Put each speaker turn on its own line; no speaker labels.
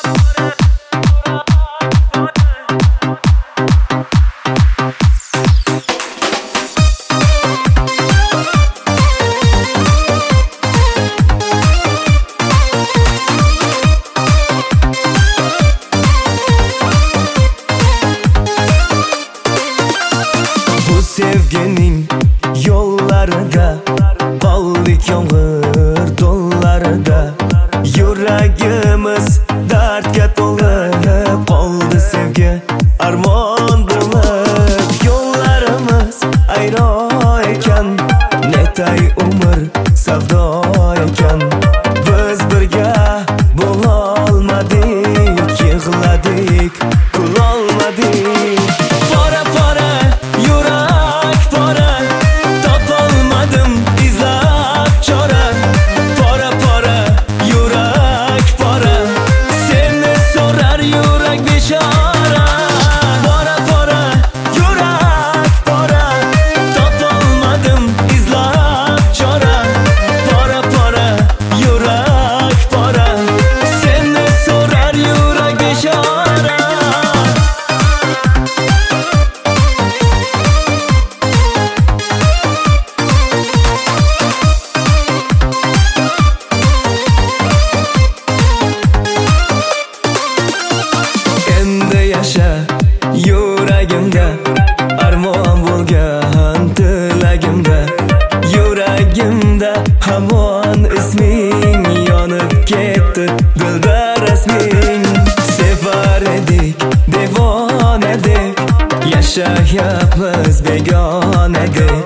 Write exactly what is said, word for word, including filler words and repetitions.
Sevgining yo'llarida qoldik yomg'ir do'llarida, yuragimiz dardga to'lib qoldi sevgi armon bo'lib. Yo'llarimiz ayro ekan, netay umr savdo ekan, biz birga bo'lolmadik, yig'ladik, kulolmadik. Pora pora yurak pora, topolmadim izlab chora. Pora pora yurak pora, seni so'rar yurak bechora. Pora pora yurak pora, topolmadim izlab chora. Pora pora yurak pora, seni so'rar yurak bechora. Yuragimda armon bo'lgan tilagimda, yuragimda hamon isming yonib ketdi, dilbar rasming. Sevar edik devonadek, yashayapmiz begonadek.